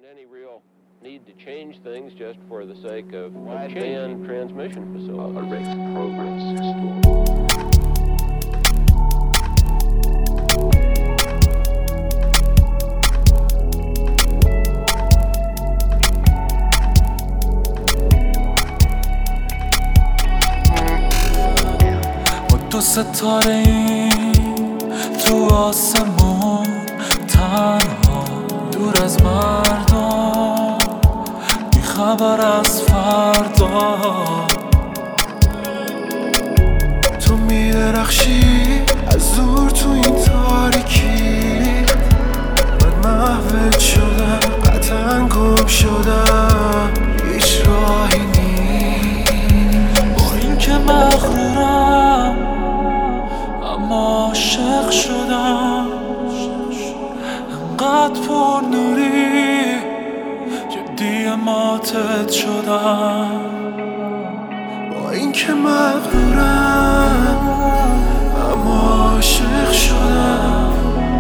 isn't any real need to change things just for the sake of wideband transmission facility. Erect progress story. دو ستاره این تو آسمون تنها دور از مردم بی خبر از فردا تو میدرخشی از دور تو این تاریکی من محو شدم قطعا گم شدم هیچ راهی نیست با این که مغرورم اما عاشق شدم انقدر پر نوری جدی ماتت شدم با این که مغرورم اما عاشق شدم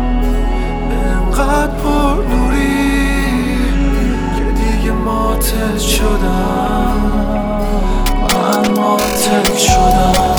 انقدر پر نوری که دیگه ماتت شدم من ماتت شدم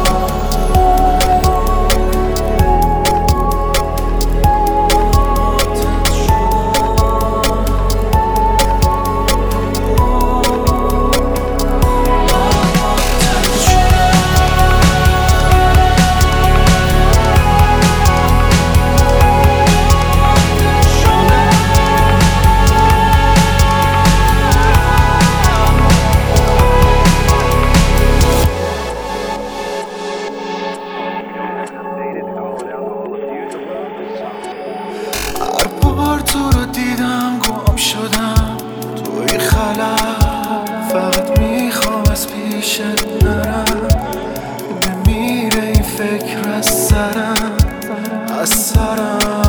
تو رو دیدم گم شدم توی خلا فقط میخوام از پیشت نرم نمیره این فکر از سرم